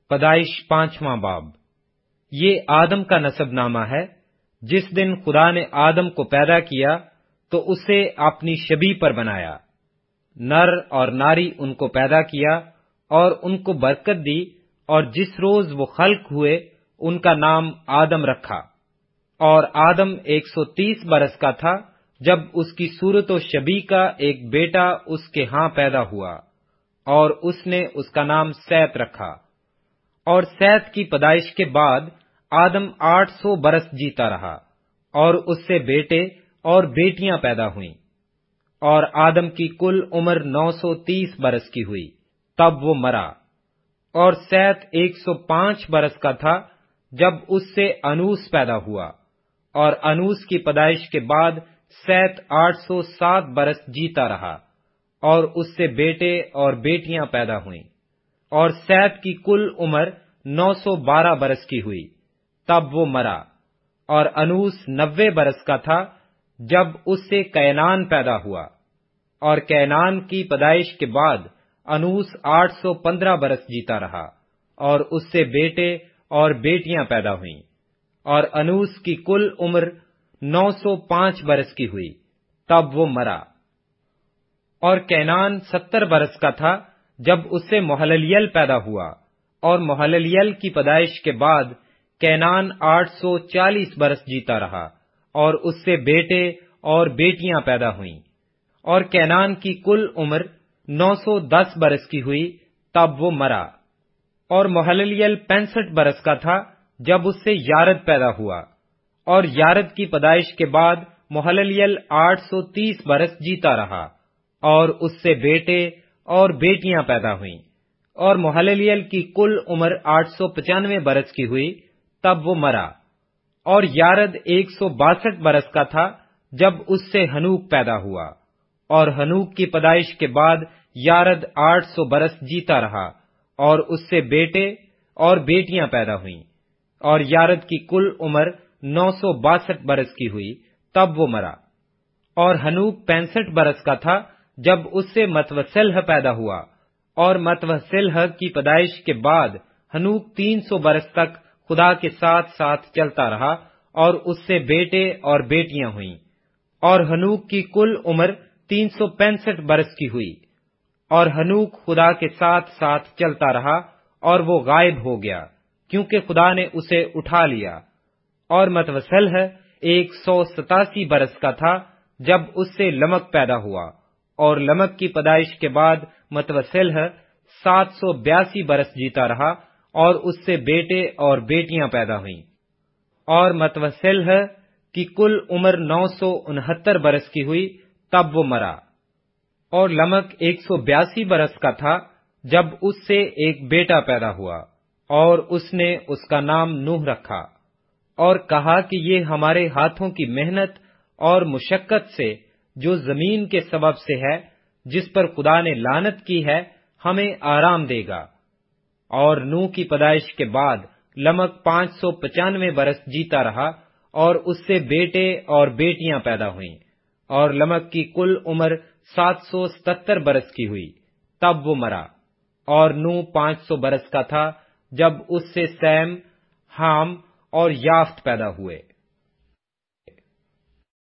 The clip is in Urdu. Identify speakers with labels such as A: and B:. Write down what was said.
A: پیدائش 5واں باب۔ یہ آدم کا نسب نامہ ہے۔ جس دن خدا نے آدم کو پیدا کیا تو اسے اپنی شبیہ پر بنایا، نر اور ناری ان کو پیدا کیا اور ان کو برکت دی، اور جس روز وہ خلق ہوئے ان کا نام آدم رکھا۔ اور آدم 130 برس کا تھا جب اس کی صورت و شبیہ کا ایک بیٹا اس کے ہاں پیدا ہوا، اور اس نے اس کا نام سیت رکھا۔ اور سیت کی پیدائش کے بعد آدم 800 برس جیتا رہا، اور اس سے بیٹے اور بیٹیاں پیدا ہوئیں۔ اور آدم کی کل عمر 930 برس کی ہوئی، تب وہ مرا۔ اور سیت 105 برس کا تھا جب اس سے انوس پیدا ہوا، اور انوس کی پیدائش کے بعد سیت 807 برس جیتا رہا، اور اس سے بیٹے اور بیٹیاں پیدا ہوئیں۔ اور سیت کی کل عمر 912 برس کی ہوئی، تب وہ مرا۔ اور انوس 90 برس کا تھا جب اس سے کینان پیدا ہوا، اور کینان کی پیدائش کے بعد انوس 815 برس جیتا رہا، اور اس سے بیٹے اور بیٹیاں پیدا ہوئیں۔ اور انوس کی کل عمر 905 برس کی ہوئی، تب وہ مرا۔ اور کینان 70 برس کا تھا جب اس سے مہللیل پیدا ہوا، اور مہللیل کی پیدائش کے بعد کینان 840 برس جیتا رہا، اور اس سے بیٹے اور بیٹیاں پیدا ہوئیں۔ اور کینان کی کل عمر 910 برس کی ہوئی، تب وہ مرا۔ اور مہللیل 65 برس کا تھا جب اس سے یارد پیدا ہوا، اور یارد کی پیدائش کے بعد مہللیل 830 برس جیتا رہا، اور اس سے بیٹے اور بیٹیاں پیدا ہوئیں۔ اور مہللیل کی کل عمر 895 برس کی ہوئی، تب وہ مرا۔ اور یارد 162 برس کا تھا جب اس سے ہنوک پیدا ہوا، اور ہنوک کی پیدائش کے بعد یارد 800 برس جیتا رہا، اور اس سے بیٹے اور بیٹیاں پیدا ہوئیں۔ اور یارد کی کل عمر 962 برس کی ہوئی، تب وہ مرا۔ اور ہنوک 65 برس کا تھا جب اس سے متوسلح پیدا ہوا، اور متوسلح کی پیدائش کے بعد ہنوک 300 برس تک خدا کے ساتھ ساتھ چلتا رہا، اور اس سے بیٹے اور بیٹیاں ہوئیں۔ اور ہنوک کی کل عمر 365 برس کی ہوئی۔ اور ہنوک خدا کے ساتھ ساتھ چلتا رہا، اور وہ غائب ہو گیا، کیونکہ خدا نے اسے اٹھا لیا۔ اور متوسلح 187 برس کا تھا جب اس سے لمک پیدا ہوا، اور لمک کی پیدائش کے بعد متوسلح 782 برس جیتا رہا، اور اس سے بیٹے اور بیٹیاں پیدا ہوئیں۔ اور متوسلح کی کل عمر 969 برس کی ہوئی، تب وہ مرا۔ اور لمک 182 برس کا تھا جب اس سے ایک بیٹا پیدا ہوا، اور اس نے اس کا نام نوح رکھا، اور کہا کہ یہ ہمارے ہاتھوں کی محنت اور مشقت سے جو زمین کے سبب سے ہے، جس پر خدا نے لعنت کی ہے، ہمیں آرام دے گا۔ اور نوح کی پیدائش کے بعد لمک 595 برس جیتا رہا، اور اس سے بیٹے اور بیٹیاں پیدا ہوئیں۔ اور لمک کی کل عمر 777 برس کی ہوئی، تب وہ مرا۔ اور نوح 500 برس کا تھا جب اس سے سیم، حام اور یافت پیدا ہوئے۔